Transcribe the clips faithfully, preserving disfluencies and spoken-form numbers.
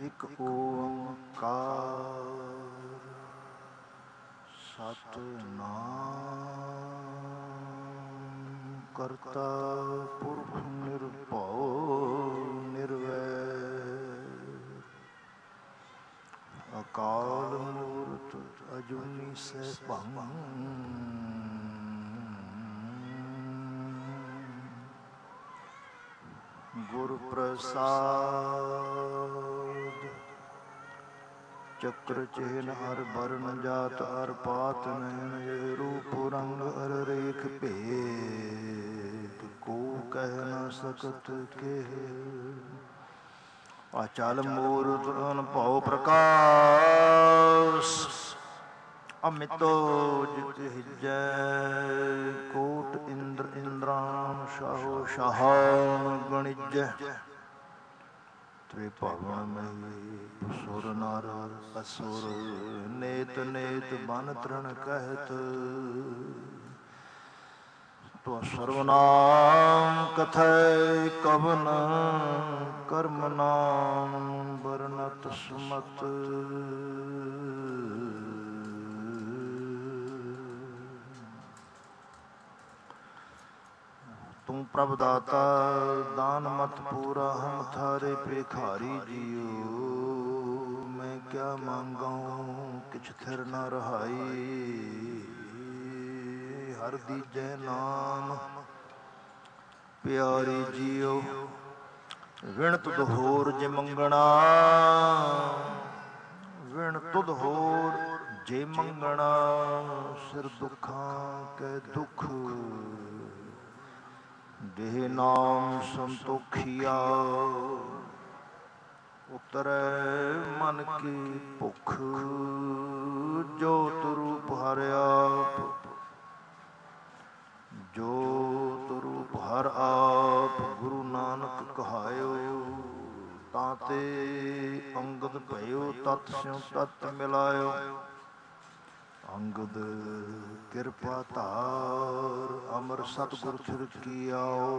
ਇਕ ਓੰਕਾਰ ਸਤਿਨਾਮ ਕਰਤਾ ਪੁਰਖ ਨਿਰਭਉ ਨਿਰਵੈਰ ਅਕਾਲ ਮੂਰਤ ਅਜੂਨੀ ਸੈਭੰ ਗੁਰ ਪ੍ਰਸਾਦ ਚੱਕਰ ਚਿਹਨ ਹਰ ਬਰਨ ਜਾਤ ਹਰ ਪਾਤ ਨੈਣ ਜੇ ਰੂਪ ਰੰਗ ਅਰ ਰੇਖ ਭੇਦ ਕੋ ਕਹਿ ਨ ਸਕਤ ਕੇ ਅਚਲ ਮੂਰਤ ਅਨਭਉ ਪ੍ਰਕਾਸ਼ ਅਮਿਤੋ ਜਿਤ ਹਿਜੈ ਕੋਟ ਇੰਦਰ ਇੰਦਰਾਨ ਸ਼ਾਹੋ ਸ਼ਾਹਾ ਗਣਿਜੈ ਤ੍ਰਿ ਭਵਨ ਮਹੀ ਸੁਰ ਨਰ ਅਸੁਰ ਨੇਤ ਨੇਤ ਬਨ ਤ੍ਰਣ ਕਹਿਤ ਤੋ ਸਰਵਨਾਮ ਕਥੈ ਕਵਨ ਕਰਮ ਨਾਮ ਬਰਨਤ ਸੁਮਤ ਤੂੰ ਪ੍ਰਭ ਦਾਤਾ ਦਾਨ ਮਤ ਪੂਰਾ ਹਮ ਥਾਰੇ ਭਿਖਾਰੀ ਜੀਓ ਮੈਂ ਕਿਆ ਮੰਗਾਂ ਕਿਛ ਥਿਰ ਨ ਰਹਾਈ ਹਰ ਦੀਜੈ ਨਾਮ ਪਿਆਰੀ ਜੀਓ ਵਿਣ ਤੁਧ ਹੋਰ ਜੇ ਮੰਗਣਾ ਵਿਣ ਤੁਧ ਹੋਰ ਜੇ ਮੰਗਣਾ ਸਿਰ ਦੁੱਖਾਂ ਕੈ ਦੁੱਖ ਦੇਹ ਨਾਮ ਸੰਤੋਖੀਆ ਉਤਰੈ ਮਨ ਕੀ ਭੁੱਖ ਜੋਤ ਰੂਪ ਹਰਿ ਆਪ ਜੋਤ ਰੂਪ ਹਰ ਆਪ ਗੁਰੂ ਨਾਨਕ ਕਹਾਇਓ ਤਾਂ ਤੇ ਅੰਗਦ ਭਇਓ ਤਤ ਸਿਉ ਤਤ ਮਿਲਾਇਓ ਅੰਗਦ ਕਿਰਪਾ ਧਾਰ ਅਮਰ ਸਤਿਗੁਰ ਥਿਰ ਕੀਆਓ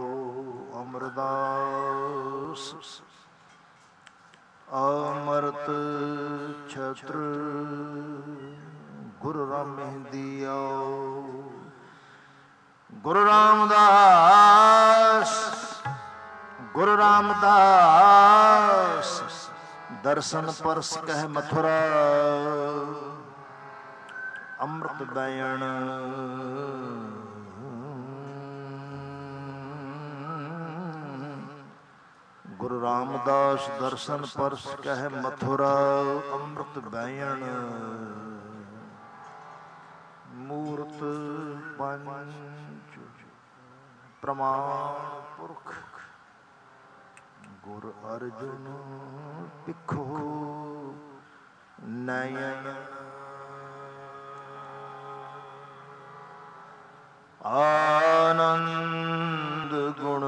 ਅਮਰਦਾਸ ਅਮਰਤ ਛਤਰ ਗੁਰੂ ਰਾਮਹਿੰਦੀਓ ਗੁਰੂ ਰਾਮਦਾਸ ਗੁਰੂ ਰਾਮਦਾਸ ਦਰਸ਼ਨ ਪਰਸ ਕਹਿ ਮਥੁਰਾ ਅੰਮ੍ਰਿਤ ਬੈਣ ਗੁਰੂ ਰਾਮਦਾਸ ਦਰਸ਼ਨ ਪਰਸ ਕਹਿ ਮਥੁਰਾ ਅੰਮ੍ਰਿਤ ਬੈਣ ਮੂਰਤ ਪੰਚ ਪ੍ਰਮਾਣ ਪੁਰਖ ਗੁਰ ਅਰਜੁਨ ਪਿੱਖੋ ਨਯਨ ਆਨੰਦ ਗੁਣ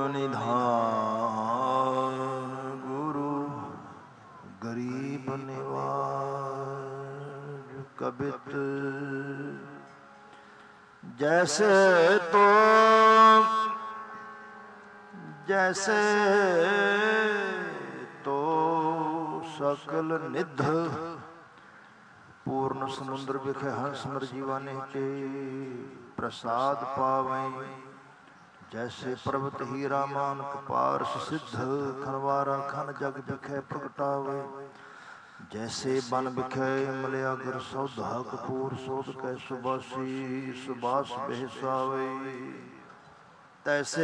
ਨਿਧਾਨ ਗੁਰੂ ਗਰੀਬ ਨਿਵਾਜ ਕਬਿਤ ਜੈਸੇ ਤੋ ਜੈਸੇ ਤੋ ਸਕਲ ਨਿਧ ਪੂਰਨ ਸਮੁੰਦਰ ਵਿਖੇ ਹੰਸ ਮਰ ਜੀਵਾਨੇ ਕੇ ਪ੍ਰਸਾਦ ਪਾਵੈ ਜੈਸੇ ਪਰਬਤ ਹੀਰਾ ਮਾਨਕ ਪਾਰਸ ਸਿੱਧ ਖਨਵਾਰਾ ਖਨ ਜਗ ਵਿਖੇ ਪ੍ਰਗਟਾਵੇ ਜੈਸੇ ਬਨ ਵਿਖੇ ਮਲਿਆ ਗੁਰ ਸੌਧਾ ਕਪੂਰ ਸੋਧ ਕੈ ਸੁਬਾਸੀ ਸੁਬਾਸ ਬਹਿਸਾਵੇ ਤੈਸੇ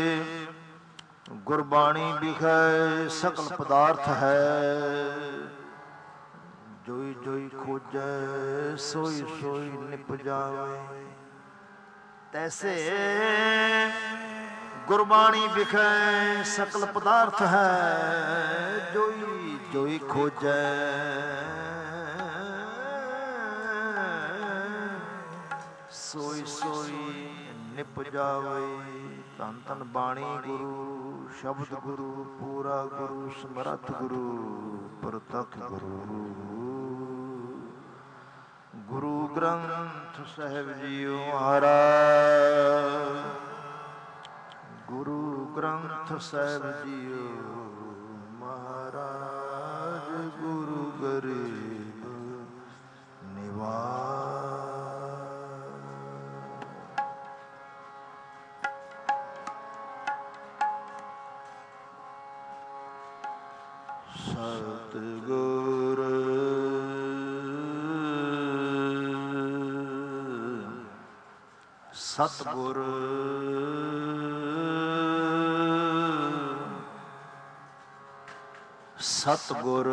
ਗੁਰਬਾਣੀ ਵਿਖੇ ਸਕਲ ਪਦਾਰਥ ਹੈ ਜੋਈ ਜੋਈ ਖੋਜੈ ਸੋਈ ਸੋਈ ਨਿਪਜਾਵੇ ਤੈਸੇ ਗੁਰਬਾਣੀ ਵਿਖੇ ਸਕਲ ਪਦਾਰਥ ਹੈ ਜੋਈ ਜੋਈ ਖੋਜੈ ਸੋਈ ਸੋਈ ਨਿਪਜਾਵੇ ਧੰਨ ਧੰਨ ਬਾਣੀ ਗੁਰੂ ਸ਼ਬਦ ਗੁਰੂ ਪੂਰਾ ਗੁਰੂ ਸਮਰੱਥ ਗੁਰੂ ਪ੍ਰਤੱਖ ਗੁਰੂ ਗੁਰੂ ਗ੍ਰੰਥ ਸਾਹਿਬ ਜੀਓ ਮਹਾਰਾਜ ਗੁਰੂ ਗ੍ਰੰਥ ਸਾਹਿਬ ਜੀਓ ਮਹਾਰਾਜ ਗਰੀਬ ਨਿਵਾਜ। ਸਤਿਗੁਰ ਸਤਿਗੁਰ ਸਤਿਗੁਰ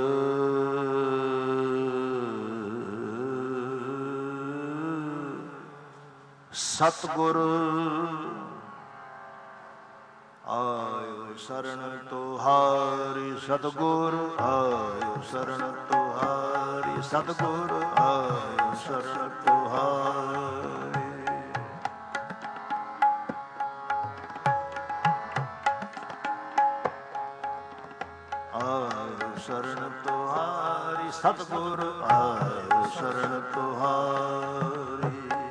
ਸਤਿਗੁਰ ਆਇਓ ਸ਼ਰਨ ਤੁਹਾਰੀ ਸਤਿਗੁਰ ਆਇਓ ਸ਼ਰਨ ਤੁਹਾਰੀ ਸਤਿਗੁਰ ਆਇਓ ਸ਼ਰਨ ਤੁਹਾਰੀ। ਆਇਓ ਸ਼ਰਨ ਤੁਹਾਰੀ ਸਤਿਗੁਰ ਆਇਓ ਸ਼ਰਨ ਤੁਹਾਰੀ।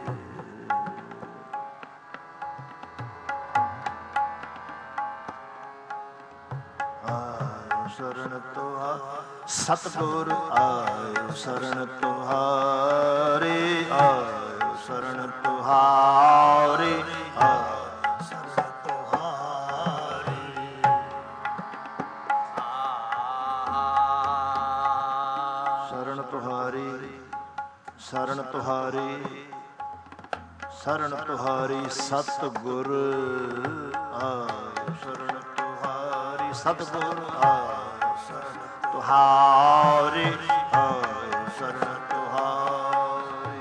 ਆਇਓ ਸ਼ਰਨ ਤੁਹਾਰੀ ਸਤਿਗੁਰ ਆਇਓ ਸ਼ਰਨ ਤੁਹਾਰੀ। ਆਇਓ ਸ਼ਰਨ ਤੁਹਾਰੀ ਆਇਓ ਸ਼ਰਨ ਤੁਹਾਰੀ। ਸ਼ਰਨ ਤੁਹਾਰੀ ਸ਼ਰਨ ਤੁਹਾਰੀ ਸ਼ਰਨ ਤੁਹਾਰੀ ਸਤਿਗੁਰ ਆਇਓ ਸ਼ਰਨ ਤੁਹਾਰੀ ਸਤਿਗੁਰ ਆਇਓ ਸ਼ਰਨ ਤੁਹਾਰੀ ਆਇਓ ਸ਼ਰਨ ਤੁਹਾਰੀ।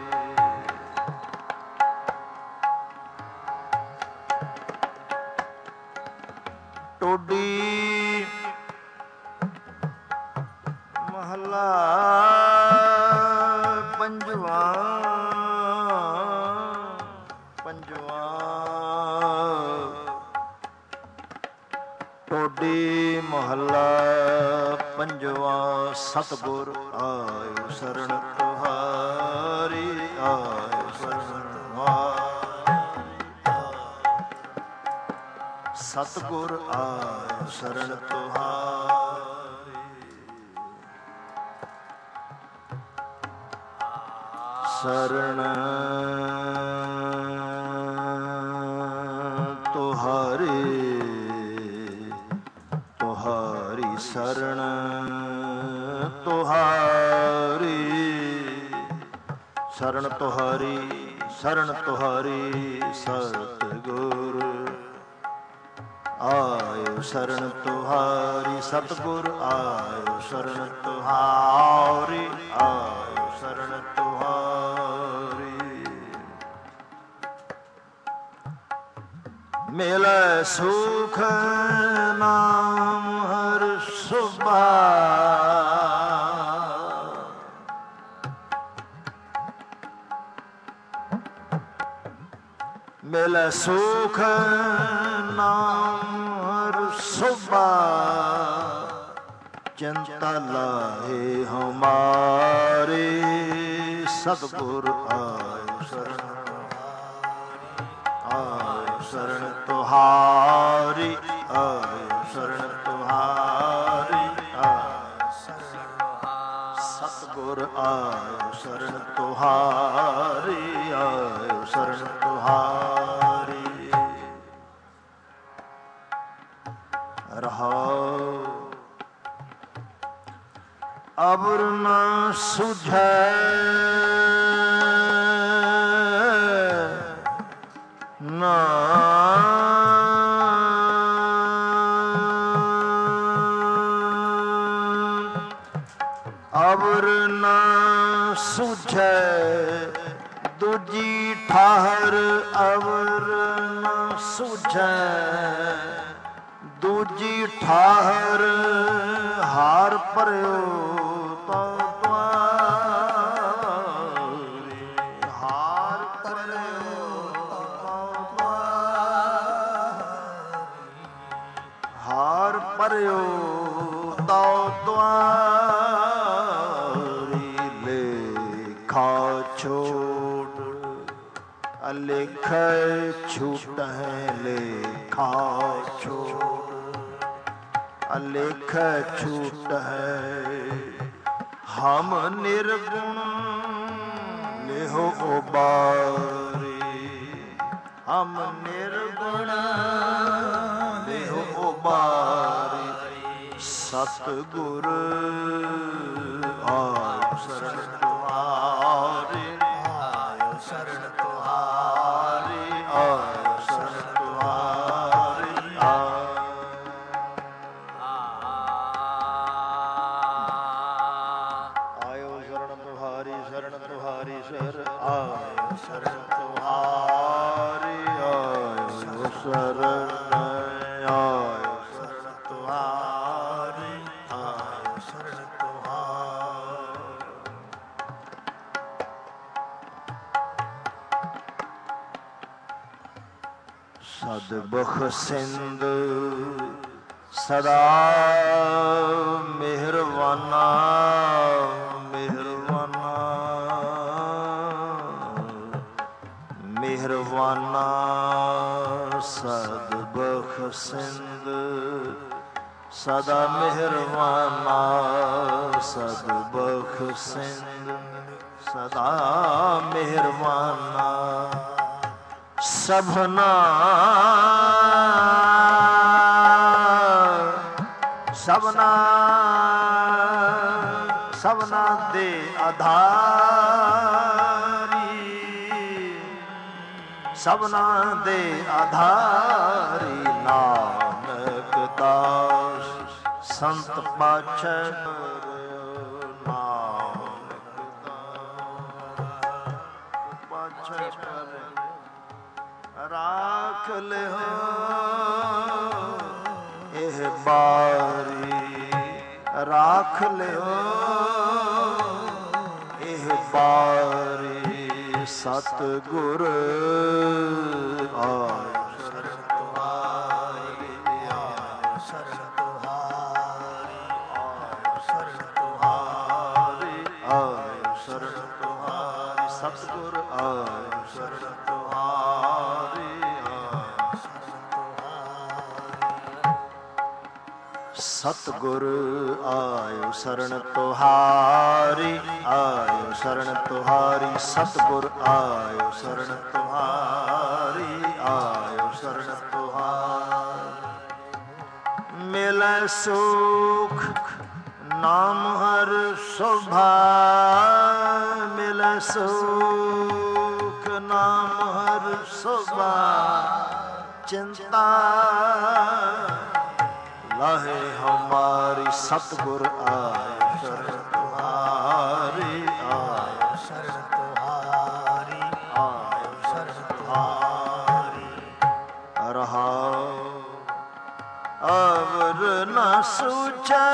ਟੋਡੀ ਮਹਲਾ ਪੰਜਵਾ ਪੰਜਵਾ। ਟੋਡੀ ਮਹਲਾ ਪੰਜਵਾ ਸਤਿਗੁਰ ਆਇਓ ਸ਼ਰਨ ਤੁਹਾਰੀ ਆਇਓ ਸ਼ਰਨ ਤੁਹਾਰੀ। ਸਤਿਗੁਰ ਆਇਓ ਸ਼ਰਨ ਤੁਹਾਰੀ। ਸ਼ਰਨ ਤੁਹਾਰੀ ਤੁਹਾਰੀ ਸ਼ਰਨ ਤੁਹਾਰੀ ਸ਼ਰਨ ਤੁਹਾਰੀ ਸ਼ਰਨ ਤੁਹਾਰੀ। ਸਤਿਗੁਰ ਆਇਓ ਸ਼ਰਨ ਤੁਹਾਰੀ ਸਤਿਗੁਰ ਆਇਓ ਸ਼ਰਨ ਤੁਹਾਰੀ ਆਇਓ ਸ਼ਰਨ ਤੁਹਾਰੀ। ਮਿਲੈ ਸੁਖ ਨਾਮ ਹਰ ਸੁਭਾ ਮਿਲੈ ਸੁਖ ਨਾਮ ਹਰ ਸੁਭਾ। ਚਿੰਤਾ ਲਾਹੇ ਹਮਾਰੇ ਸਤਿਗੁਰ ਆਇਓ ਸ਼ਰਨ ਆਇਓ ਸ਼ਰਨ ਤੁਹਾਰੀ ਆਇਓ ਸ਼ਰਨ ਤੁਹਾਰੀ ਆਇਓ ਸ਼ਰਨ ਸਤਿਗੁਰ ਆਇਓ ਸ਼ਰਨ ਤੁਹਾਰੀ ਆਇਓ ਸ਼ਰਨ ਤੁਹਾਰੀ। ਰਹਾਉ ਅਬਰ ਨ ਸੁਝੈ ਨਾ ਅਬਰ ਨ ਸੁਝੈ ਦੂਜੀ ਠਾਹਰ ਅਬਰ ਨ ਸੁਝੈ ਦੂਜੀ ਠਾਹਰ ਹਾਰ ਭਰਿਓ ਤਉ ਤੁਆਰੀ। ਹਾਰ ਭਰਿਓ ਤਉ ਤੁਆਰੀ ਹਾਰ ਭਰਿਓ ਤਉ ਤੁਆਰੀ। ਲੇਖਾ ਛੋੜ ਅਲੇਖ ਛੂਟਹਿ ਲੇਖਾ ਛੋੜ ਅਲੇਖ ਛੂਟ ਹੈ ਹਮ ਨਿਰਗੁਣ ਲਿਹੋ ਉਬਾਰੇ, ਹਮ ਨਿਰਗੁਣ ਲਿਹੋ ਉਬਾਰੇ, ਸਤਿਗੁਰ ਆਇ ਸ਼ਰਨ ਤੁਹਾਰੇ, ਆਇ ਸ਼ਰਨ ਤੁਹਾਰੇ, ਆਇ ਸ਼ਰਨ ਤੁਹਾਰੇ, ਆਇਓ ਸ਼ਰਨ ਤੁਹਾਰੀ, ਸ਼ਰਨ ਤੁਹਾਰੀ ਸਰ, ਆਇਓ ਸ਼ਰਨ ਤੁਹਾਰੀ, ਆਇਓ ਸ਼ਰਨ, ਆਇਓ ਸ਼ਰਨ ਤੁਹਾਰੀ, ਆਇਓ ਸ਼ਰਨ ਤੁਹਾਰੀ। ਸਦ ਬਖਸ਼ਿੰਦ ਸਦਾ ਮਿਹਰਬਾਨਾ, ਮਿਹਰਬਾਨਾ, ਮਿਹਰਬਾਨਾ, ਸਦ ਬਖਸ਼ਿੰਦ ਸਦਾ ਮਿਹਰਬਾਨਾ, ਸਦ ਬਖਸ਼ਿੰਦ ਸਦਾ ਮਿਹਰਬਾਨਾ, ਸਭਨਾ ਸਭਨਾ ਸਭਨਾ ਦੇ ਆਧਾਰੀ, ਸਭਨਾ ਦੇ ਆਧਾਰੀ, ਨਾਨਕ ਦਾਸ ਸੰਤ ਪਾਛੈ, ਨਾਨਕ ਦਾਸ ਪਾਛੈ ਰਾਖ ਲਿਓ ਇਹ ਬਾਰੀ, ਰਾਖ ਲਿਓ ਇਹ ਬਾਰੀ, ਸਤਿਗੁਰ ਆਇ ਸ਼ਰਨ ਤੁਹਾਰੀ, ਆਇ ਸ਼ਰਨ ਤੁਹਾਰੀ, ਆਇ ਸ਼ਰਨ ਤੁਹਾਰੀ, ਆਇ ਸ਼ਰਨ ਤੁਹਾਰੀ, ਸਤਿਗੁਰ ਆਇ ਸ਼ਰਨ ਤੁਹਾਰੀ, ਸਤਿਗੁਰ ਆਇਓ ਸ਼ਰਨ ਤੁਹਾਰੀ, ਆਇਓ ਸ਼ਰਨ ਤੁਹਾਰੀ, ਸਤਿਗੁਰ ਆਇਓ ਸ਼ਰਨ ਤੁਹਾਰੀ, ਆਇਓ ਸ਼ਰਨ ਤੁਹਾਰੀ। ਮਿਲੈ ਸੁਖ ਨਾਮ ਹਰ ਸ਼ੋਭਾ, ਮਿਲੈ ਸੁਖ ਨਾਮ ਹਰ ਸ਼ੋਭਾ, ਚਿੰਤਾ ਲਾਹੇ ਹਮਾਰੀ, ਸਤਿਗੁਰ ਆਇ ਸ਼ਰਨ ਤੁਹਾਰੀ, ਆਇ ਸ਼ਰਨ ਤੁਹਾਰੀ, ਆਇ ਸ਼ਰਨ ਤੁਹਾਰੀ। ਰਹਾਉ ਅਵਰ ਨ ਸੂਝੈ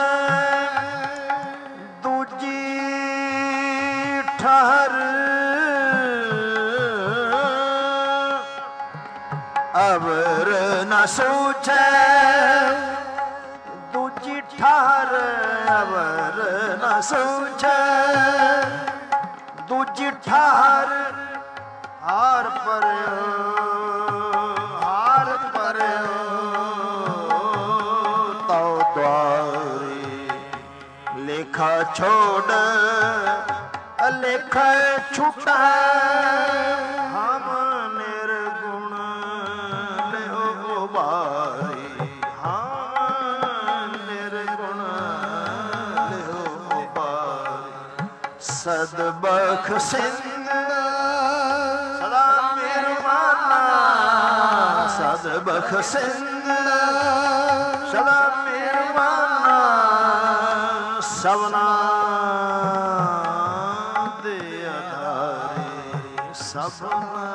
ਦੂਜੀ ਠਹਰ, ਅਵਰ ਨ ਸੂਝੈ ਦੂਜੀ ਠਾਰ, ਅਵਰ ਨ ਸੂਝੈ ਦੂਜੀ ਠਾਰ, ਹਾਰ ਪਰਿਓ, ਹਾਰ ਪਰਿਓ ਤਉ ਦੁਆਰੀ, ਲੇਖਾ ਛੋੜ ਅਲੇਖਾ ਛੁਟੈ, ਹਮ ਨਿਰਗੁਣ ਲਿਓ ਉਬਾਰੀ, ਹਮ ਨਿਰਗੁਣ ਲਿਓ ਉਬਾਰੀ, ਸਦ ਬਖਸ਼ਿੰਦ ਸਦਾ ਮਿਹਰਬਾਨਾ, ਸਦ ਬਖਸ਼ਿੰਦ ਸਦਾ ਮਿਹਰਬਾਨਾ, ਸਭਨਾ ਦੇ ਆਧਾਰੀ, ਸਭਨਾ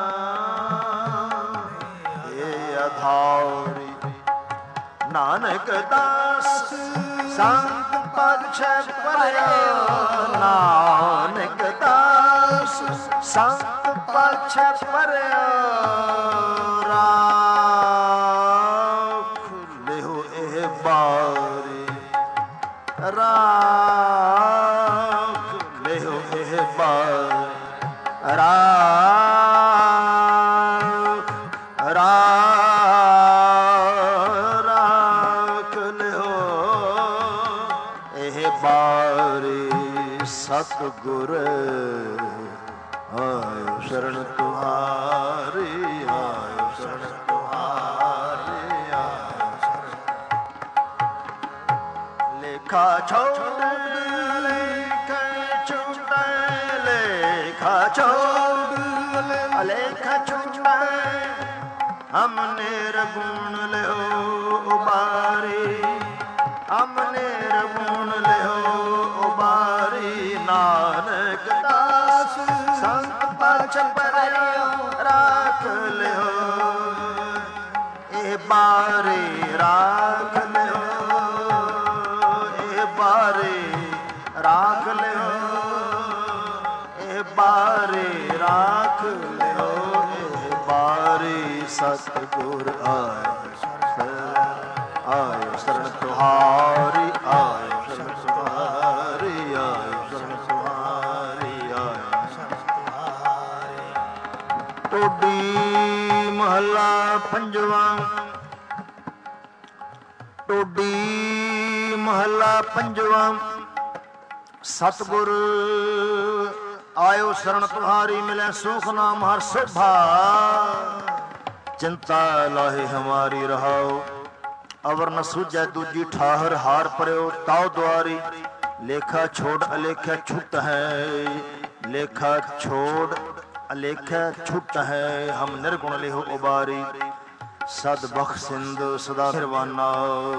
ਦੇ ਆਧਾਰੀ, ਨਾਨਕ ਦਾਸ ਸੰਤ ਪਾਛੈ ਪਰਿਓ, ਨਾਨਕ ਦਾਸ ਸੰਤ ਪਾਛੈ ਪਰਿਓ, ਰਾਖ ਲਿਓ ਇਹ ਬਾਰੀ, ਰਾਖ ਲਿਓ ਇਹ ਬਾਰੀ, ਰਾਖ ਰਾਖ ਲਿਓ ਇਹ ਬਾਰੀ, ਸਤਿਗੁਰ ਆਇਓ ਸ਼ਰਨ ਤੁਹਾਰੀ, ਆਇਓ ਸ਼ਰਨ ਤੁਹਾਰੀ, ਆਇਓ ਸ਼ਰਨ। ਲੇਖਾ ਛੋੜ ਲੇਖਾ ਛੁਟੈ, ਲੇਖਾ ਛੋੜ ਲੇਖਾ ਛੁਟੈ, ਹਮਨੇ ਰਗੁਣ ਲਿਓ ਉਬਾਰੀ, ਹਮਨੇ ਰਗੁਣ ਲਿਓ ਉਬਾਰੀ। ਨਾਨਕ ਦਾਸ ਸੰਤ ਪਛ ਪਰਿਓ ਰਾਖ ਲਿਓ, ਇਹ ਬਾਰੇ ਰਾਖ ਲਿਓ, ਇਹ ਬਾਰੇ ਰਾਖ ਲਿਓ, ਇਹ ਬਾਰੇ ਰਾਖ ਲਿਓ, ਇਹ ਬਾਰੇ ਸਤਿਗੁਰ ਆਇਓ ਆਇਓ ਸ਼ਰਨ ਤੁਹਾਰੀ, ਆਇਓ ਸ਼ਰਨ ਤੁਹਾਰੀ, ਆਇਓ ਸ਼ਰਨ ਤੁਹਾਰੀ, ਆਇਓ ਸ਼ਰਨ ਤੁਹਾਰੀ। ਟੋਡੀ ਮਹੱਲਾ ਪੰਜਵਾ। ਟੋਡੀ ਮਹੱਲਾ ਪੰਜਵਾ। ਸਤਿਗੁਰ ਆਇਓ ਸ਼ਰਨ ਤੁਹਾਰੀ, ਮਿਲੇ ਸੁਖ ਨਾਮ ਹਰ ਸੋਭਾ। ਚਿੰਤਾ ਲਾਹੇ ਹਮਾਰੀ ਰਹਾਓ, ਅਵਰ ਨ ਸੂਝੈ ਦੂਜੀ ਠਾਹਰ। ਹਾਰ ਪਰਿਓ ਤਾਉ ਦੁਆਰੀ, ਲੇਖਾ ਛੋੜ ਅਲੇਖਾ ਛੁਟ ਹੈ, ਲੇਖਾ ਛੋੜ ਅਲੇਖਾ ਛੁਟ ਹੈ, ਹਮ ਨਿਰਗੁਣ ਲਿਹੁ ਉਬਾਰੀ। ਸਦ ਬਖਸ਼ਿੰਦ ਸਦਾ ਮਿਹਰਬਾਨਾ,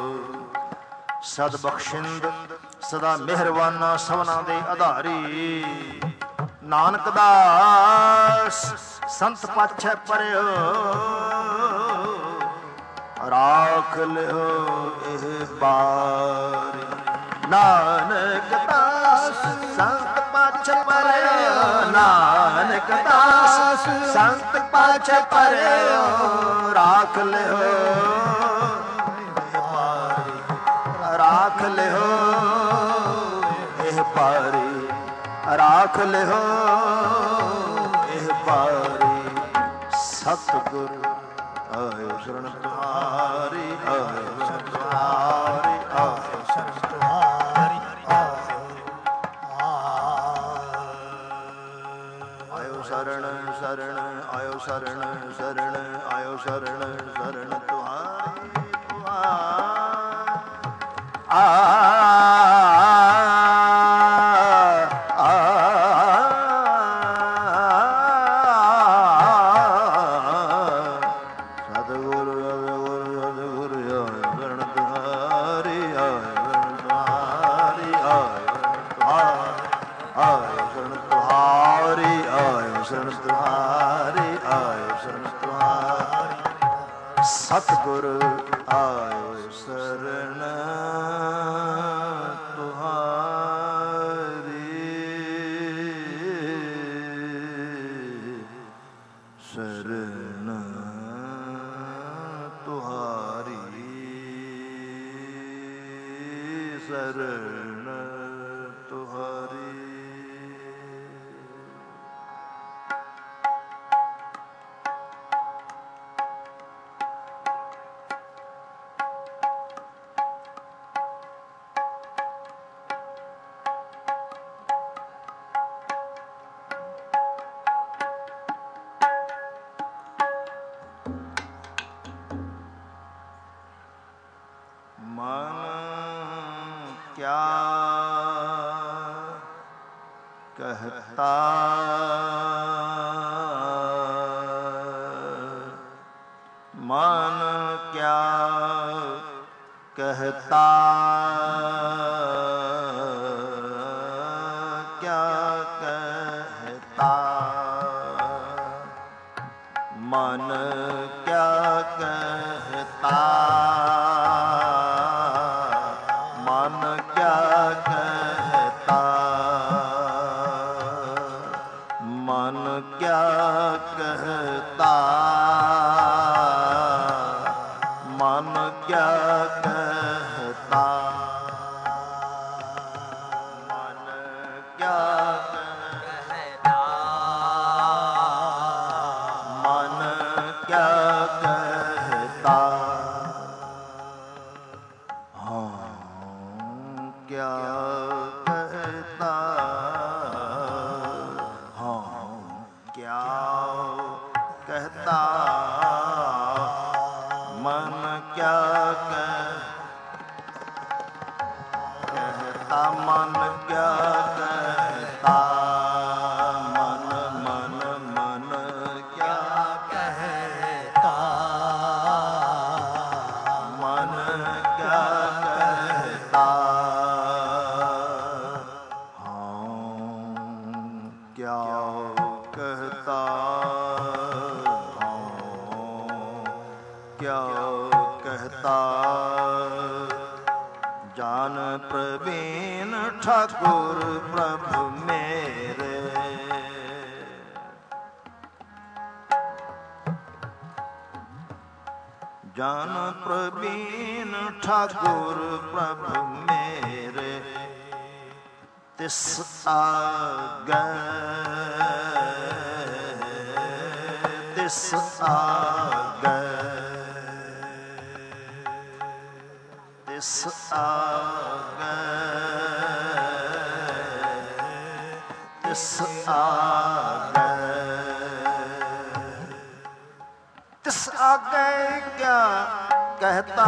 ਸਦ ਬਖਸ਼ਿੰਦ ਸਦਾ ਮਿਹਰਬਾਨਾ, ਸਭਨਾ ਦੇ ਆਧਾਰੀ। ਨਾਨਕ ਦਾਸ ਸੰਤ ਪਾਛੈ ਪਰਿਓ ਰਾਖ ਲਿਓ, ਇਹ ਬਾਰੀ। ਨਾਨਕ ਦਾਸ ਸੰਤ ਪਾਛ ਪਰਿਓ, ਨਾਨਕ ਦਾਸ ਸੰਤ ਪਾਛ ਪਰਿਓ ਰਾਖ ਲਿਓ, ਇਹ ਬਾਰੀ। ਰਾਖ ਲਿਓ, ਇਹ ਬਾਰੀ। ਰਾਖ ਲਿਓ, ਇਹ ਬਾਰੀ। ਸਤਿਗੁਰ ਆਇਓ ਸ਼ਰਨ ਤੁਹਾਰੀ, ਆਇਓ ਸ਼ਰਨ ਤੁਹਾਰੀ, ਆਇਓ ਸ਼ਰਨ ਤੁਹਾਰੀ, ਆਇਓ ਸ਼ਰਨ ਸ਼ਰਨ, ਆਇਓ ਸ਼ਰਨ ਸ਼ਰਨ, ਆਇਓ ਸ਼ਰਨ ਸ਼ਰਨ ਤੁਹਾਰੀ ਤੁਹਾਰੀ। ਆ ਸਤਿਗੁਰ ਆਇਓ ਸ਼ਰਨ ਤੁਹਾਰੀ, ਸ਼ਰਨ ਤੁਹਾਰੀ, ਸ਼ਰਨ ਤੁਹਾਰੀ। क्या कहता मन क्या कहता, क्या कहता मन क्या कहता, मन क्या कहता, मन क्या कहता, मन क्या कहता, मन क्या कहता, मन क्या कहता। कहता, मन क्या कहता, मन क्या कहता, मन मन मन क्या कहता, मन क्या कहता, हाँ क्या कहता, क्या कहता, जान प्रवीण ठाकुर प्रभु मेरे, जान प्रवीण ठाकुर प्रभु मेरे, तिस आगे तिस आगे तिस आगे तिस आगे तिस आगे क्या कहता,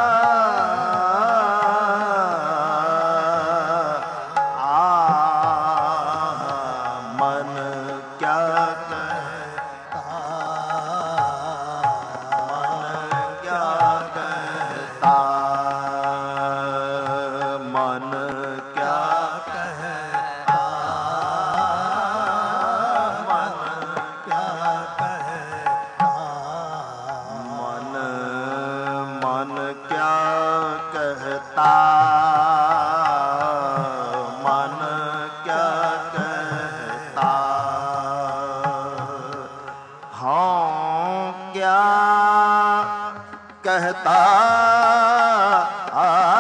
कहता, आ,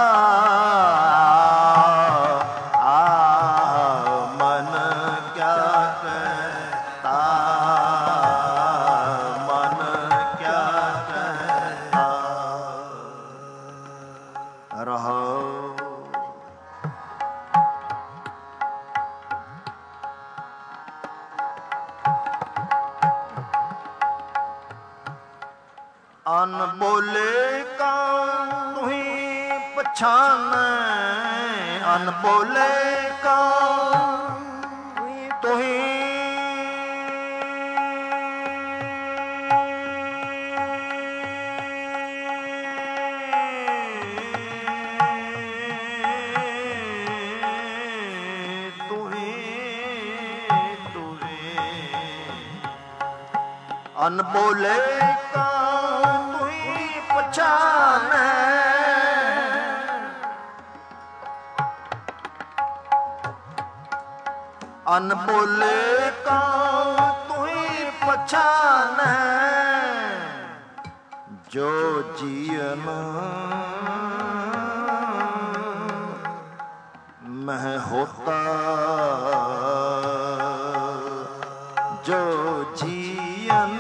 आ, मन क्या कहता, मन क्या कहता, रहो अन बोले का तुही पछाने, अन बोले का तुही तुही तुही अन बोले का पहचाने, अनबोले का तुही पहचाने, जो जीवन में होता, जो जीवन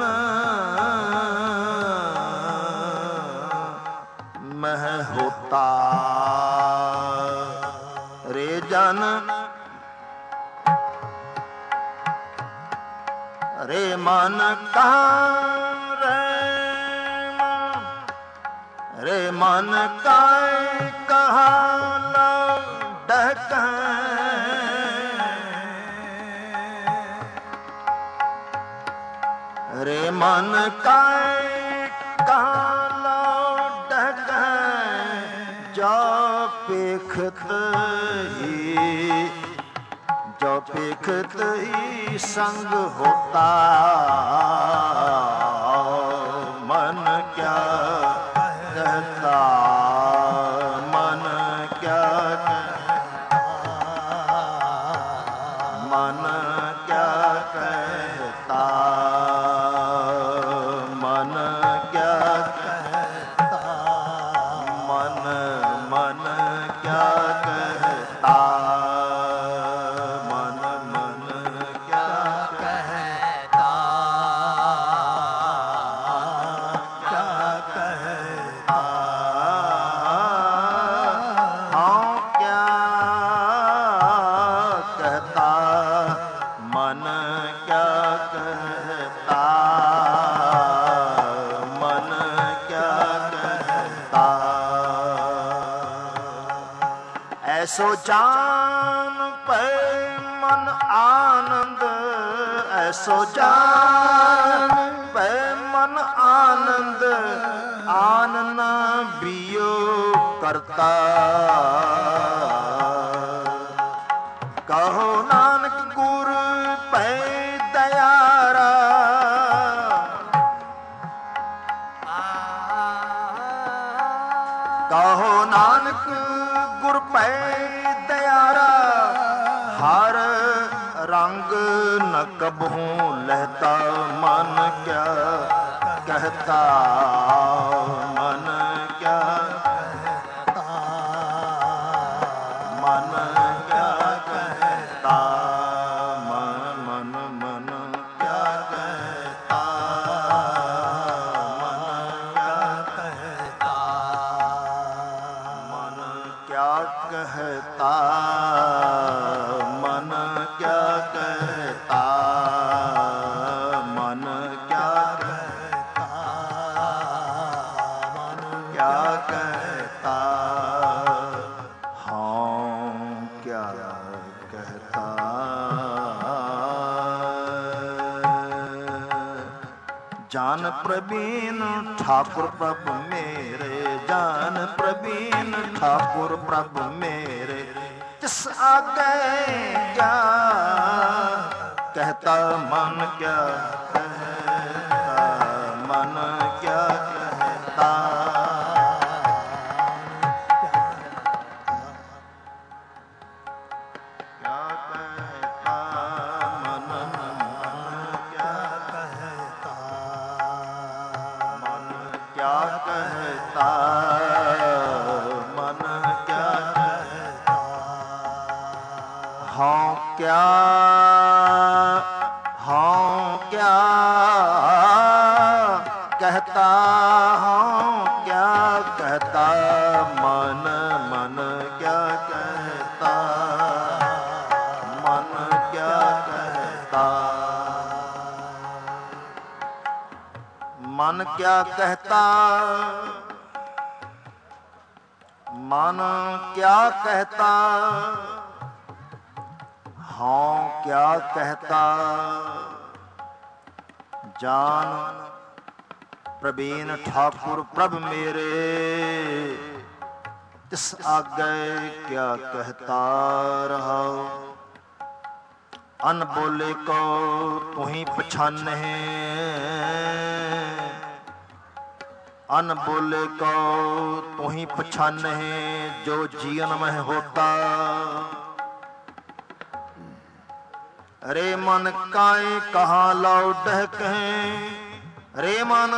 में होता, रे जन रे मन कहाँ रे मन, रे मन काए कहाँ लौट रे मन काए कहाँ जो पेखत ही जो पेखत ही संग होता, मन क्या कहता, मन क्या कहता, मन क्या कहता, मन क्या कहता, मन मन क्या कहता, मन मन क्या कहता, ऐसो जान पे मन आनंद, ऐसो जान पे मन आनंद, आन न बियो करता। कहो नानक गुर पै दयारा, कहो नानक गुर पै दयारा, हर रंग न कबहू लहता। मन क्या कहता, मन क्या कहता, मन क्या कहता, मन मन मन क्या कहता, मन क्या कहता, मन क्या कहता, मन क्या कहता, मन क्या कहता, हाँ क्या कहता। जान प्रवीण ठाकुर प्रभु मेरे, जान प्रवीण ठाकुर प्रभु मेरे, तिस आगे क्या कहता, मन क्या कहता, मन क्या कहता, क्या कहता, मन मन क्या कहता, मन क्या कहता, मन क्या कहता, हाँ क्या, हाँ क्या कहता, हाँ क्या कहता, मन मन क्या कहता, मन क्या कहता, मन क्या कहता, मन क्या कहता, हाँ क्या कहता। जान प्रवीण ठाकुर प्रभ मेरे, तिस आगे क्या कहता रहा। अन बोले को तू ही पछाने, अन बोले को तू ही पछाने, जो जीवन में होता। रे मन काए कहाँ लौट कहें, रे मन,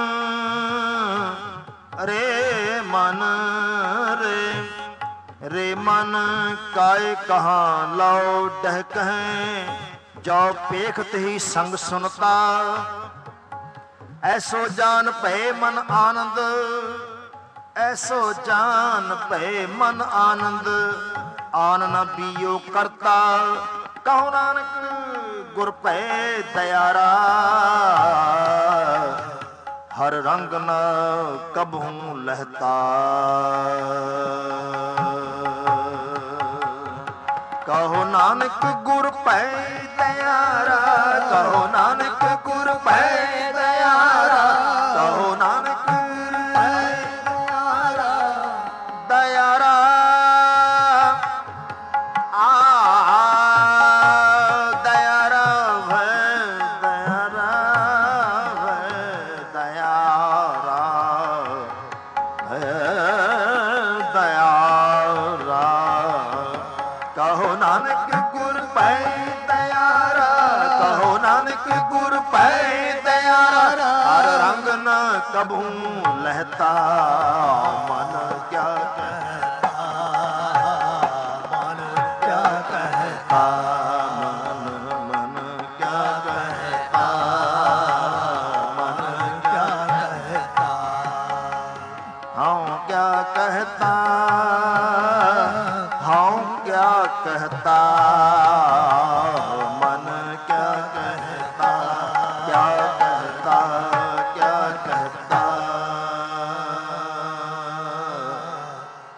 रे मन, रे रे मन काए कहाँ लौट कहें, जो पेखत ही संग सुनता। ऐसो जान पे मन आनंद, ऐसो जान पे मन आनंद, आन न बियो करता। कहो नानक गुर पै दयारा, हर रंग न कबहू लहता। कहो नानक गुर पै दयारा, कहो नानक गुर पै दयारा, कहो नानक दयारा, दयारा कबू लहता। मन क्या कहता, मन क्या कहता, मन मन क्या कहता, मन क्या कहता, हाँ क्या कहता, हाँ क्या कहता, मन क्या कहता, क्या कहता, क्या कहता।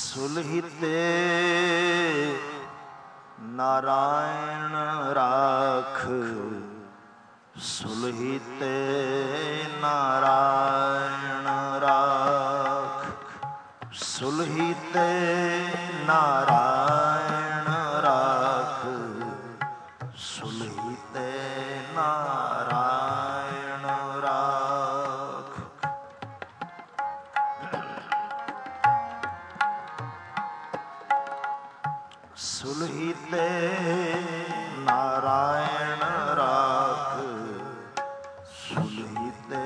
सुलहिते नारायण राख, सुलहिते नारायण राख, सुलहिते नारायण राख, सुलहिते नारायण राख। सुलहिते नारायण राख, सुलहिते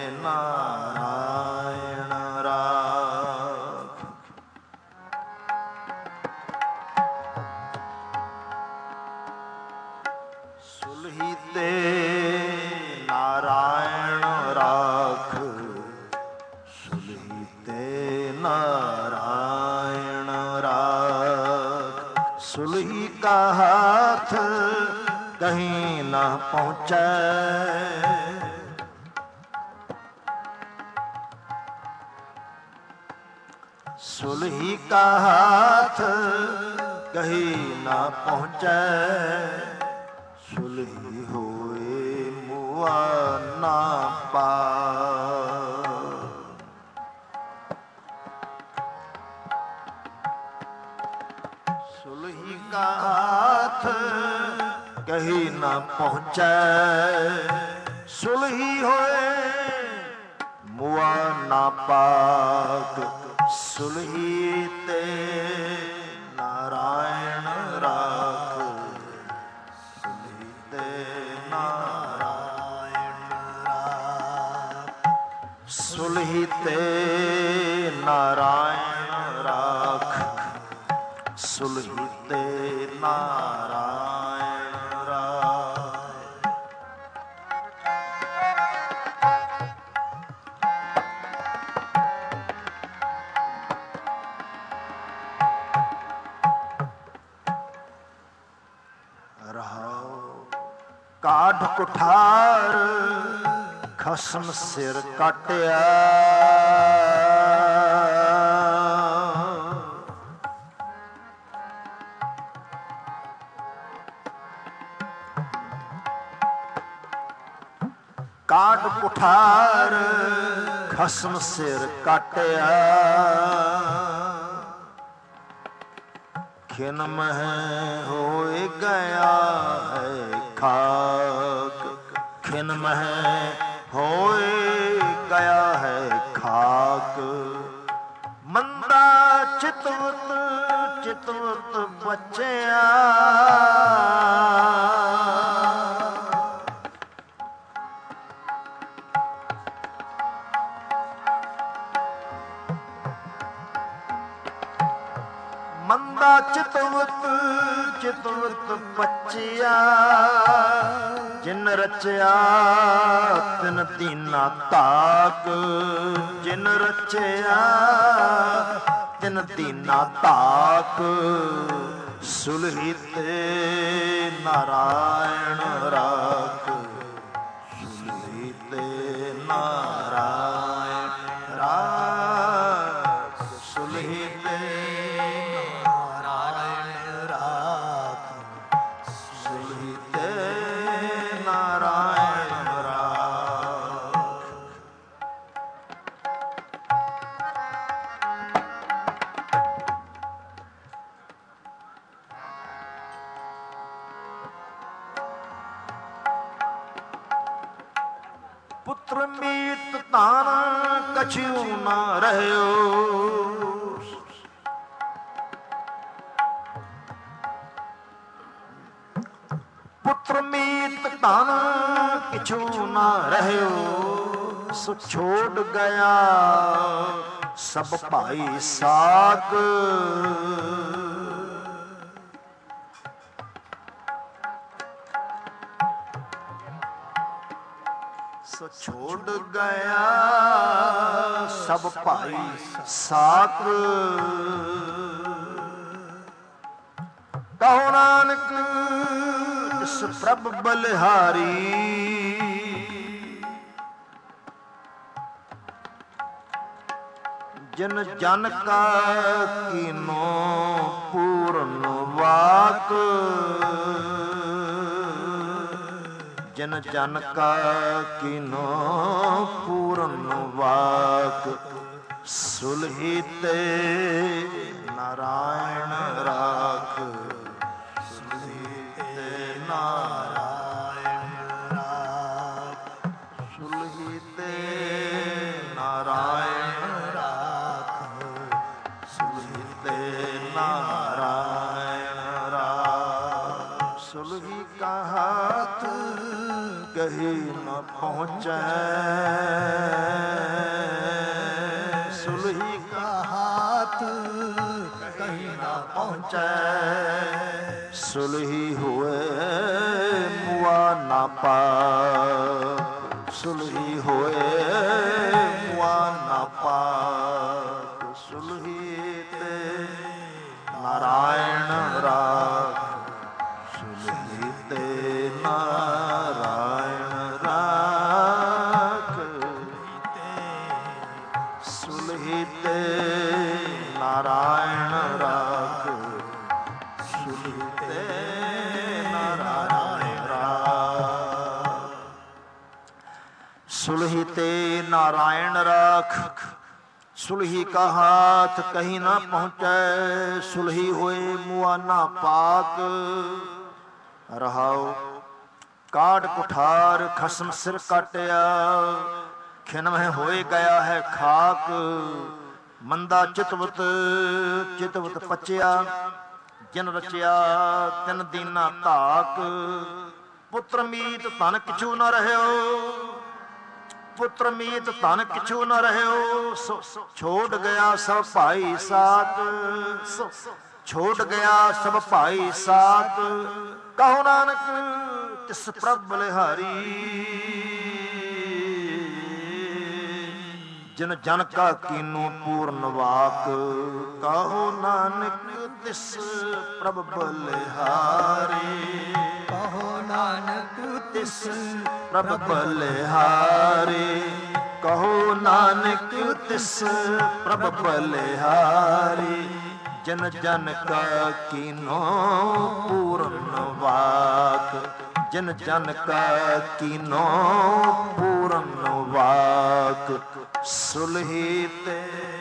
नारायण राख। सुलहिते नारायण राख, सुलहिते नारायण राख। सुलही का हाथ कहीं न पहुँचे, सुलही का हाथ कहीं न पहुँचे, सुलही होए मुआ ना पाए। सुलही का हाथ कहीं न पहुँचे, सुलही होए मुआ ना पाक। सुलहिते नारायण राख, सुलहिते नारायण राख, सुलहिते नारायण राख, सुलहिते नारायण राख। काढ़ कुठार खसम सिर काटिया, काढ़ कुठार खसम सिर काटिया, खिन मह होए गया है खाक, खिन मह होए गया है खाक। मंदा चितवत चितवत बच्चिया, मंदा चितवत चितवत बच्चिया, जिन रचया तिन तीना ताक, जिन रचया तिन तीना ताक। सुलहिते नारायण राख, सुलहिते नारायण राख, सुलहिते नारायण राख, सुलहिते नारायण राख। पुत्र मीत तान कछु न रहयो, पुत्र मीत तान किछु न रहयो, सो छोड़ गया सब भाई साक। सो छोड़ गया सब भाई साक। कहो नानक जिस प्रभ बलिहारी, जिन जन का कीनो पूर्ण वाक, जिन जन का कीनो पूर्ण वाक, सुलही ते नारायण राख, सुलही ते नारायण राख, सुलही ते नारायण राख, सुलही ते नारायण राख। सुलही का हाथ कहीं न पहुँचे, सुलही का हाथ कहीं न पहुँचे, सुलही हुए मुआ ना पाक, सुलही हुए मुआ ना पाक, सुलही ते नारायण राख, सुलही ते नारायण राख, सुलही ते नारायण राख, सुलही ते नारायण राख, सुलही ते नारायण राख। सुलही का हाथ कहीं ना पहुँचे, सुलही होए मुआ ना पाक। रहाओ काट कुठार खसम सिर काटिया, खिनमह होए गया है खाक। मंदा चितवत चितवत पचिया, जिन रचिया तिन दीना धाक। पुत्र मीत धन किछू न रह्यो, पुत्र मीत धन किछू न रह्यो। छोड़ गया सब भाई साथ, छोड़ गया सब भाई साथ। कहो नानक तिस प्रभ बलिहारी, जिन जन का कीनो पूर्ण वाक। कहो नानक तिस प्रभ बलिहारी, कहो नानक तिस प्रभ बलिहारी, कहो नानक तिस प्रभ बलिहारी। जन जन का कीनो पूर्ण वाक, जन जन का कीनो पूर्ण वाक। सुलही ते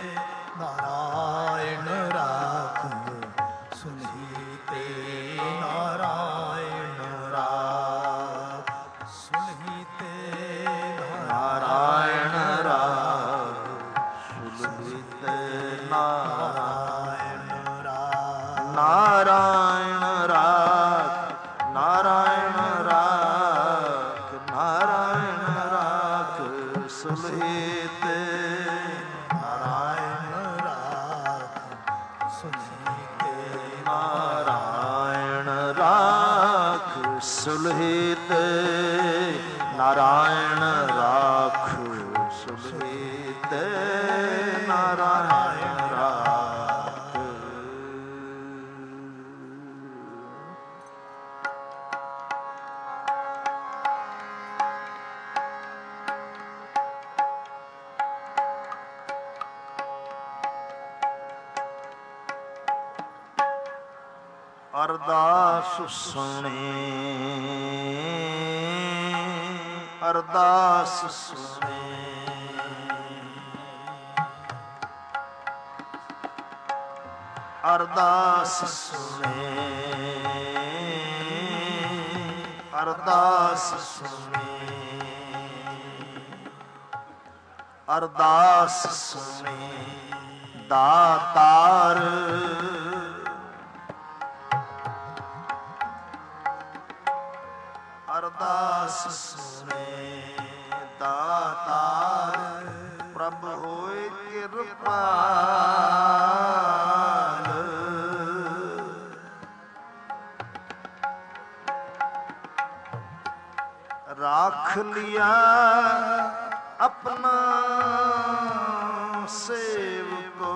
नारायण राख, सुलही ते नारायण राख, सुलही ते नारायण राख, सुलही ते नारायण राख। नारायण राख, नारायण राख, नारायण राख, सुलही ते नारायण राख, सुलही ते नारायण राख, सुलही ते नारायण राख, सुलही ते नारायण राख। अरदास सुने, अरदास सुने, अरदास सुने, अरदास सुने, अरदास सुने। दातार अरदास सुने, दातार प्रभ होए कृपाल। राख लिया अपना सेवको,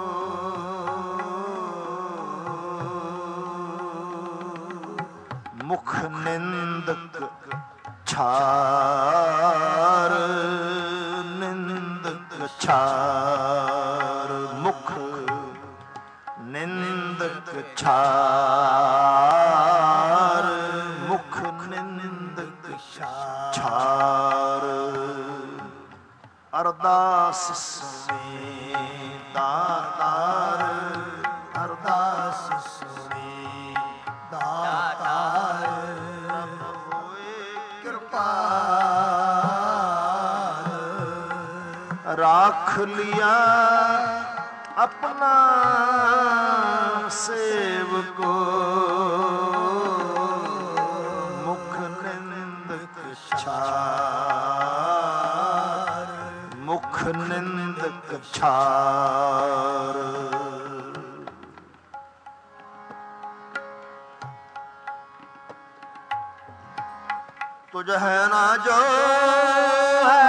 मुख निंदक छार, निंदक छार, मुख ਨਿੰਦਕ ਛਾਰ ਮੁਖ ਨਿੰਦਕ ਛਾਰ ਅਰਦਾਸ ਸੁਣੇ ਦਾਤਾਰ ਅਰਦਾਸ ਸੁਣੇ ਦਾਤਾਰ ਪ੍ਰਭ ਹੋਏ ਕਿਰਪਾਲ ਰਾਖ ਲਿਆ ਆਪਣਾ ਸੇਵਕੋ ਮੁਖ ਨਿੰਦਕ ਛਾਰ ਮੁਖ ਨਿੰਦਕ ਛਾਰ ਤੁਝ ਹੈ ਨਾ ਜੋ ਹੈ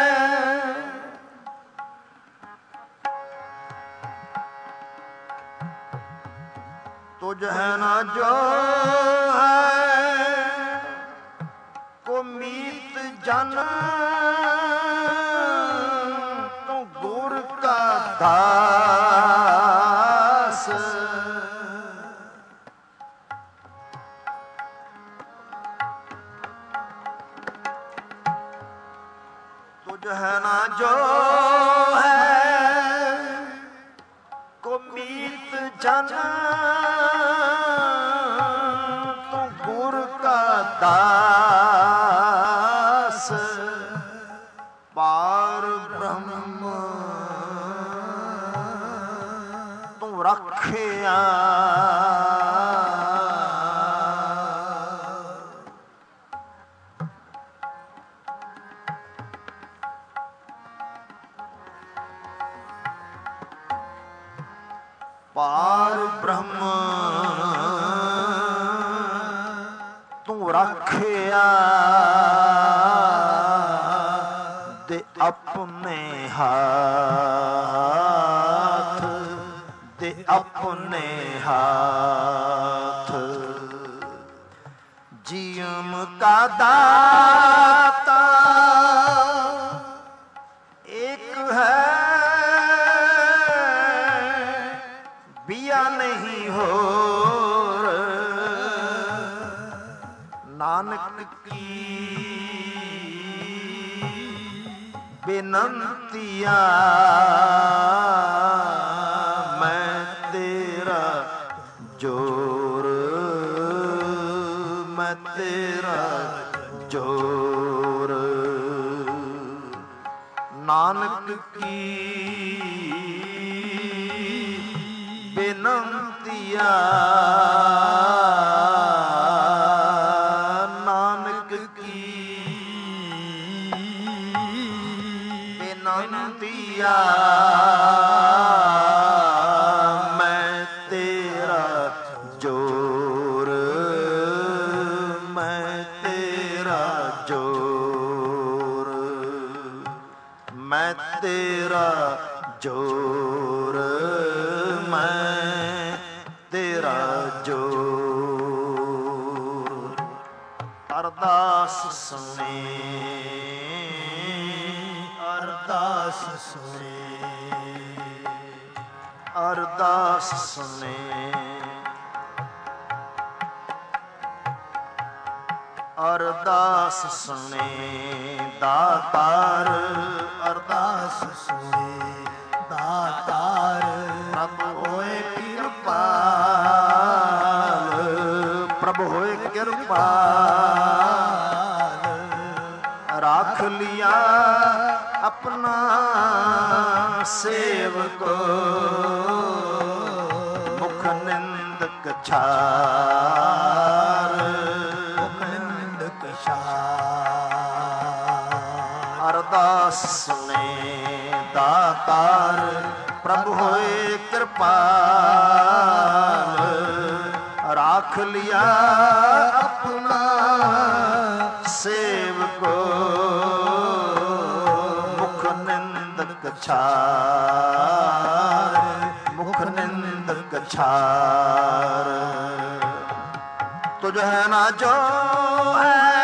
तुझ है ना जो है को मीत जन तो गुर का दास तुझ है ना जो है को मीत जन दास पार ब्रह्म तू रखिया पार ब्रह्म रखिया दे अपने हाथ दे अपने हाथ जीवन का दाता एक है बिया नहीं हो नानक की बेनंतिया मैं तेरा जोर मैं तेरा जोर नानक की बेनंतिया मैं तेरा जोर मैं तेरा जोर मैं तेरा जोर मैं तेरा जोर अरदास सुने अरदास सुने अरदास सुने अरदास सुने दातार अरदास सुने दातार प्रभु होए कृपाल प्रभु होए कृपाल राख लिया अपना सेवको मुख निंदक छार मुख निंदक छार अरदास सुने दातार प्रभु होए कृपाल राख लिया अपना सेवको छार मुख निंदक छार तुझ है ना जो है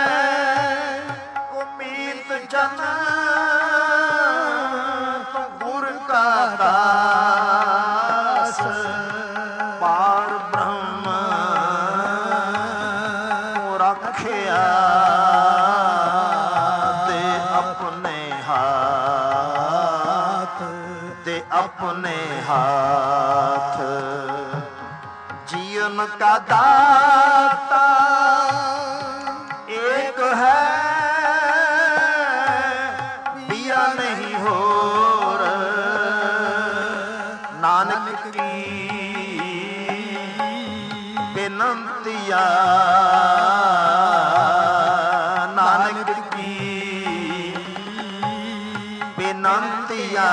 उम्मीद जन तो गुर का दास पार अपने हाथ। जीवन का दाता एक है, पिया नहीं हो नानक की बेनंतिया, नानक की बेनंतिया।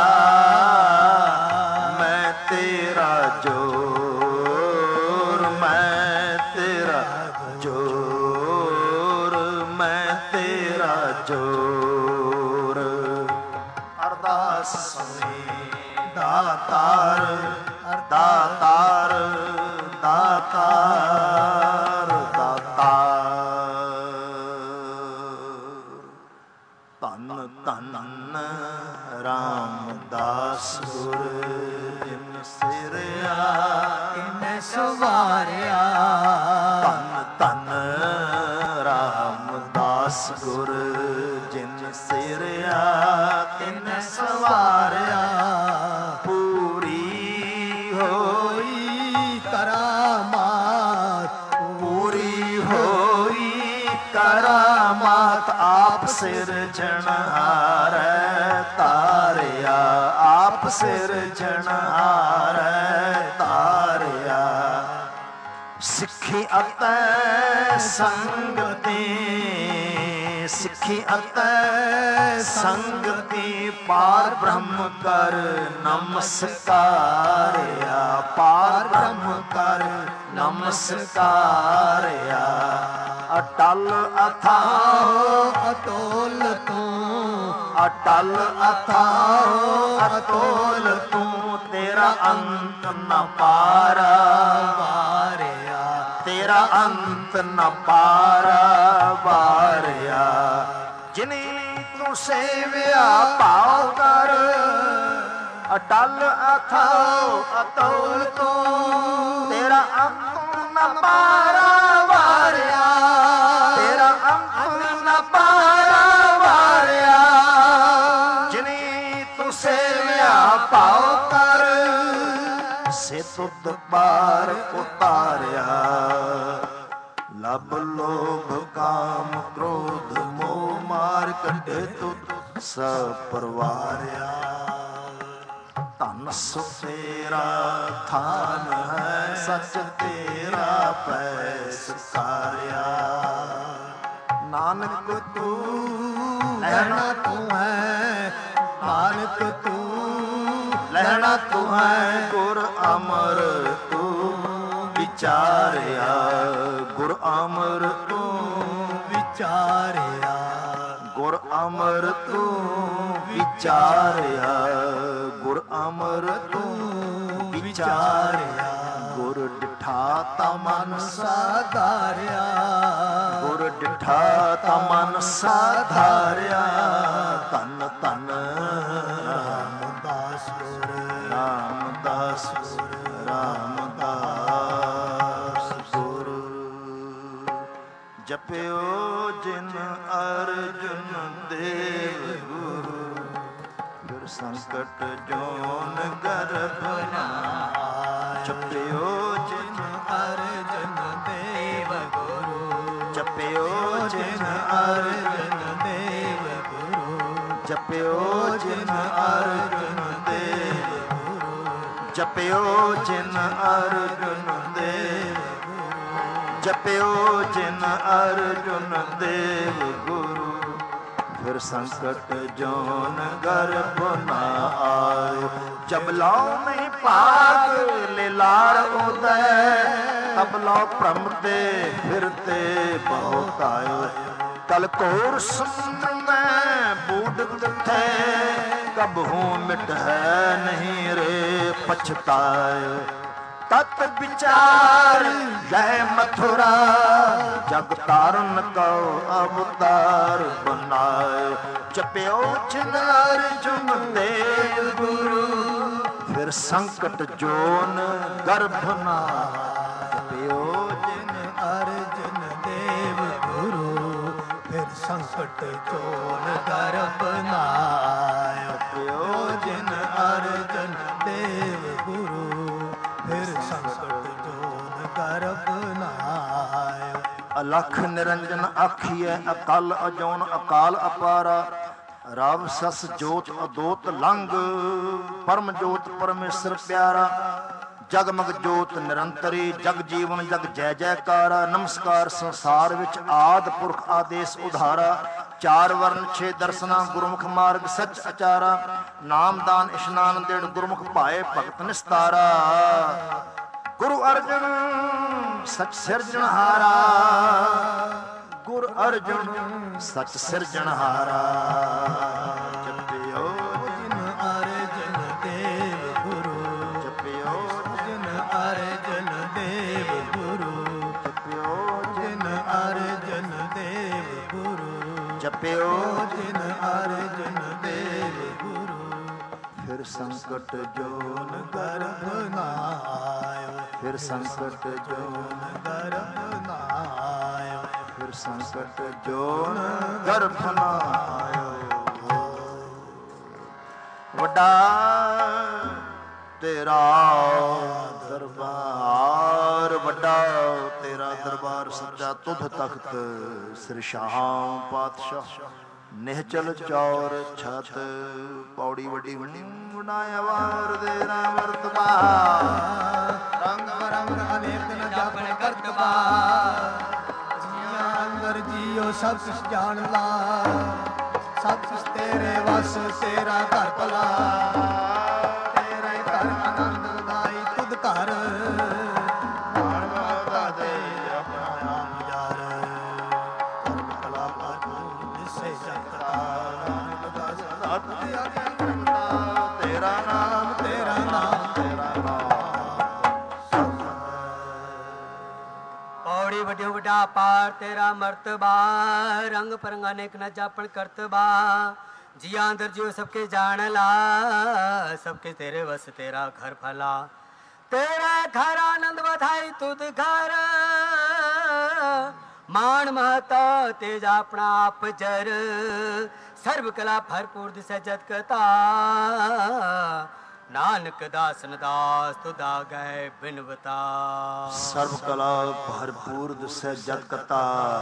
मैं तेरा जोर, मैं तेरा जोर, मैं तेरा जोर। अरदास सुनी दातार, दातार, दातार, दातार। धन धन रामदास गुर जिन सिरया इन्हें सवारिया। धन धन रामदास गुर जिन सिरया इन्हें सवारिया। पूरी होई करामात, पूरी होई करामात। आप सिरजनहार तारिया, आप सिरजनहार तारिया। सिੱਖੀ ਅਤੇ ਸੰਗਤੀ, ਸਿੱਖੀ ਅਤੇ ਸੰਗਤੀ। ਪਾਰ ਬ੍ਰਹਮ ਕਰ ਨਮਸਕਾਰਿਆ, ਪਾਰ ਬ੍ਰਹਮ ਕਰ ਨਮਸਕਾਰਿਆ। ਅਟਲ ਅਥਾਹ ਅਤੋਲ ਤੂੰ, ਅਟਲ ਅਥਾਹ ਅਤੋਲ ਤੂੰ। ਤੇਰਾ ਅੰਤ ਨ ਪਾਰਾ ਵਾਰਿਆ, ਤੇਰਾ ਅੰਤ ਨ ਪਾਰਾ ਵਾਰਿਆ। ਜਿਨੀ ਤੂੰ ਸੇਵਿਆ ਭਾਉ ਕਰ, ਅਟਲ ਅਥਾਹ ਅਤੋਲ ਤੂੰ। ਤੇਰਾ ਅੰਤ ਨ ਪਾਰਾ ਵਾਰਿਆ, ਤੇਰਾ ਅੰਤ ਨ ਪਾਰਾ ਵਾਰਿਆ। ਜਿਨੀ ਤੂੰ ਸੇਵਿਆ ਭਾਉ ਕਰ, ਸੇ ਤੁਧ ਪਾਰ ਉਤਾਰਿਆ। ਲਬ ਲੋਭ ਕਾਮ ਕ੍ਰੋਧ ਮੋਹ ਮਾਰ ਕੱਢੇ ਤੁਧ ਸਭ ਪਰਵਾਰਿਆ। ਧਨ ਸੁ ਤੇਰਾ ਥਾਨ ਹੈ, ਸੱਚ ਤੇਰਾ ਪੈ ਸਕਾਰਿਆ। ਨਾਨਕ ਤੂੰ ਲੈਣਾ ਤੂੰ ਹੈ, ਨਾਨਕ ਤੂੰ ਲੈਣਾ ਤੂੰ ਹੈ। ਗੁਰ ਅਮਰ ਤੂੰ ਵਿਚਾਰਿਆ, ਗੁਰ ਅਮਰ ਤੂੰ ਵਿਚਾਰਿਆ। ਗੁਰ ਅਮਰ ਤੂੰ ਵਿਚਾਰਿਆ, ਗੁਰ ਅਮਰ ਤੂੰ ਵਿਚਾਰਿਆ। ਗੁਰ ਡਿਠਾ ਤਾ ਮਨ ਸਾਧਾਰਿਆ, ਗੁਰ ਡਿਠਾ ਤਾ ਮਨ ਸਾਧਾਰਿਆ। ਧੰਨ ਧੰਨ ਰਾਮਦਾਸ ਗੁਰ, ਰਾਮਦਾਸ ਗੁਰ, ਰਾਮਦਾਸ ਗੁਰ। ਜਪਿਓ ਜਿਨ ਅਰਜੁਨ ਦੇਵ ਗੁਰੂ, ਗੁਰ ਸੰਕਟ ਜੋਨ ਗਰਭ ਨਾ। ਜਪਿਓ ਜਿਨ ਅਰਜੁਨ ਦੇਵ ਗੁਰੂ, ਜਪਿਓ ਜਿਨ ਅਰਜੁਨ ਦੇਵ ਗੁਰੂ। ਜਪਿਓ ਜਿਨ ਅਰਜੁਨ ਦੇਵ ਗੁਰੂ, ਜਪਿਓ ਜਿਨ ਅਰਜੁਨ ਦੇਵ ਗੁਰੂ। ਜਪਿਓ ਜਿਨ ਅਰਜੁਨ ਦੇਵ ਗੁਰੂ। ਫਿਰ ਸੰਕਟ ਜੋਨ ਗਰਭ ਨਾ ਆਇਓ। ਜਬ ਲਾਉ ਨਹੀਂ ਭਾਗ ਲਿਲਾਰ ਉਦੈ, ਤਬ ਲਾਉ ਭ੍ਰਮ ਤੇ ਫਿਰਤੇ ਬਹੁਤ ਆਇਓ। ਕਲ ਘੋਰ ਸਮੁੰਦਰ ਮੈਂ ਬੂਡਤ ਥੇ, ਕਬਹੂ ਮਿਟ ਹੈ ਨਹੀਂ ਰੇ ਪਛਤਾਇਓ। ਤਤ ਵਿਚਾਰ ਜੈ ਮਥੁਰਾ, ਜਗ ਤਾਰਨ ਕਉ ਅਵਤਾਰ ਬਨਾਏ। ਜਪਿਓ ਜਿਨ ਅਰਜੁਨ ਦੇਵ ਗੁਰੂ, ਫਿਰ ਸੰਕਟ ਜੋਨ ਗਰਭ ਨਾ। ਜਪਿਓ ਜਿਨ ਅਰਜੁਨ ਦੇਵ ਗੁਰੂ, ਫਿਰ ਸੰਕਟ ਜੋਨ ਗਰਭ ਨਾ। ਜਪਿਓ ਜਿਨ ਅਰਜੁਨ ਅਲਖ ਨਿਰੰਜਨ ਆਖੀਐ ਅਕਲ ਅਜੋਨ ਅਕਾਲ ਅਪਾਰਾ। ਰਵ ਸਸ ਜੋਤ ਅਦੋਤ ਲੰਗ ਪਰਮ ਜੋਤ ਪਰਮੇਸ਼ਰ ਪਿਆਰਾ। ਜਗਮਗ ਜੋਤ ਨਿਰੰਤਰੀ ਜਗ ਜੀਵਨ ਜਗ ਜੈ ਜੈਕਾਰਾ। ਨਮਸਕਾਰ ਸੰਸਾਰ ਵਿੱਚ ਆਦ ਪੁਰਖ ਆਦੇਸ਼ ਉਧਾਰਾ। ਚਾਰ ਵਰਨ ਛੇ ਦਰਸ਼ਨਾ ਗੁਰਮੁਖ ਮਾਰਗ ਸੱਚ ਅਚਾਰਾ। ਨਾਮਦਾਨ ਇਸ਼ਨਾਨ ਦੇੜ ਗੁਰਮੁਖ ਭਾਏ ਭਗਤ ਨਿਸਤਾਰਾ। ਗੁਰੂ ਅਰਜਨ ਸਚ ਸਿਰਜਣਹਾਰਾ। ਗੁਰ ਅਰਜਨ ਸਚ ਸਿਰਜਣਹਾਰਾ। ਜਪਿਓ ਜਿਨ ਅਰਜਨ ਦੇਵ ਗੁਰੂ। ਜਪਿਓ ਜਿਨ ਅਰਜਨ ਦੇਵ ਗੁਰੂ। ਜਪਿਓ ਜਿਨ ਅਰਜਨ ਦੇਵ ਗੁਰੂ। ਜਪਿਓ ਜਿਨ ਅਰਜਨ ਦੇਵ ਗੁਰੂ। ਫਿਰ ਸੰਕਟ ਜੋਨ ਗਰਭ ਨਾ ਆਇਓ। ਫਿਰ ਸੰਕਟ ਜੋਨ ਗਰਭ ਨਾ ਆਇਓ। ਫਿਰ ਸੰਕਟ ਜੋਨ ਗਰਭ ਨਾ ਆਇਓ। ਵੱਡਾ ਤੇਰਾ ਦਰਬਾਰ। ਵੱਡਾ ਤੇਰਾ ਦਰਬਾਰ ਸੱਚਾ ਤੁਧ ਤਖਤ ਸਿਰਸ਼ਾਂ ਪਾਤਸ਼ਾਹ। ਨਿਹਚਲ ਚੌਰ ਛਤ ਪੌੜੀ ਵੱਡੀ ਵਡਾਇਆ ਵਾਰ ਦੇ ਰਾਮ ਵਰਤਬਾ। ਰੰਗ ਬਰੰਗ ਅਨੇਕ ਨ ਜਾਪਣ ਕਰਤਬਾ। ਜੀਆਂ ਅੰਦਰ ਜੀਓ ਸਭ ਕੁਛ ਜਾਣ ਲਾ। ਸਭ ਕੁਛ ਤੇਰੇ ਵਸ ਤੇਰਾ ਘਰ ਭਲਾ। ਤੇਰਾ ਘਰ ਆਨੰਦ ਦਾਈ ਤੁਧ ਘਰ। ਮਾਣ ਮਾਤਾ ਦੇ ਆਪਣਾ ਆਪ ਯਾਰ। ਕਰਮ ਕਲਾ ਪਾਤੂ ਨਿਸੇ ਜਗਤਾ। ਤੇਰਾ ਨਾਮ ਤੇਰਾ ਨਾਮ ਤੇਰਾ ਨਾਮ। ਪੌੜੀ ਵੱਡਿਓ ਵੱਡਾ ਪਾਰ ਤੇਰਾ ਮਰਤਬਾ। ਰੰਗ ਪਰੰਗ ਅਨੇਕ ਨ ਜਾਪਣ ਕਰਤਬਾ। ਜੀਆਂ ਅੰਦਰ ਜਿਉ ਸਭ ਕੇ ਜਾਣ ਲਾ। ਸਭ ਕੇ ਤੇਰੇ ਵਸ ਤੇਰਾ ਘਰ ਭਲਾ। ਤੇਰਾ ਘਰ ਆਨੰਦ ਵਧਾਈ ਤੁਧ ਘਰ। ਮਾਣ ਮਹਤਾ ਤੇਜ ਆਪਣਾ ਆਪ ਜਰ। ਸਰਬ ਕਲਾ ਭਰਪੂਰ ਦਿਸੈ ਜਤ ਕਤਾ। ਨਾਨਕ ਦਾਸਨ ਦਾਸ ਤੁਧ ਆਗੈ ਬਿਨਵਤਾ। ਸਰਬ ਕਲਾ ਭਰਪੂਰ ਦਿਸੈ ਜਤ ਕਤਾ।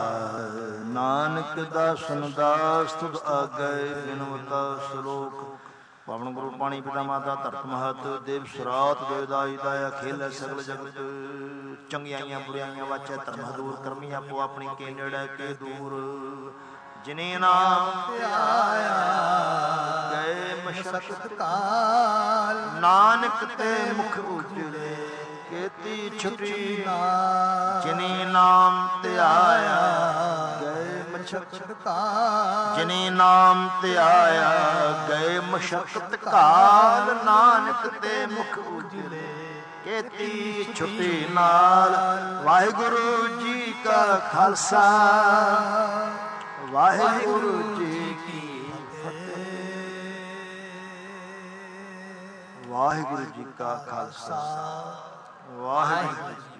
ਨਾਨਕ ਦਾਸਨ ਦਾਸ ਤੁਧ ਆਗੈ ਬਿਨਵਤਾ। ਸ਼ਲੋਕ ਪਾਵਨ ਗੁਰੂ ਪਾਣੀ ਪਿਤਾ ਮਾਤਾ ਧਰਤ ਮਹਤ ਦੇਵ ਸੁਰਾਤ ਦੇਵਦਾਈ ਦਾਇਆ ਖੇਲ ਸਗਲ ਜਗਤ। ਚੰਗਿਆਈਆਂ ਬੁਰਾਈਆਂ ਵਾਚੈ ਧਰਮ ਦੂਰ ਕਰਮੀ ਆਪੋ ਆਪਣੀ ਕੇ ਨੇੜੇ ਕੇ ਦੂਰ। ਜਿਨੇ ਨਾਮ ਧਿਆਇਆ ਗਏ ਮਸ਼ਕਤ ਕਾਲ। ਨਾਨਕ ਤੇ ਮੁਖ ਉਜਲੇ ਕੀਤੀ ਛੁਟੀ। ਜਿਨੇ ਨਾਮ ਧਿਆਇਆ ਗਏ ਮਸ਼ਕਤ ਕਾਲ। ਜਿਨੇ ਨਾਮ ਧਿਆਇਆ ਗਏ ਮਸ਼ਕਤ ਕਾਲ। ਨਾਨਕ ਤੇ ਮੁਖ ਉਜਲੇ ਕੀਤੀ ਛੁਟੀ ਨਾਲ। ਵਾਹਿਗੁਰੂ ਜੀ ਕਾ ਖਾਲਸਾ ਵਾਹਿਗੁਰੂ ਜੀ ਕੀ ਫਤਿਹ। ਵਾਹਿਗੁਰੂ ਜੀ ਕਾ ਖਾਲਸਾ ਵਾਹਿਗੁਰੂ ਜੀ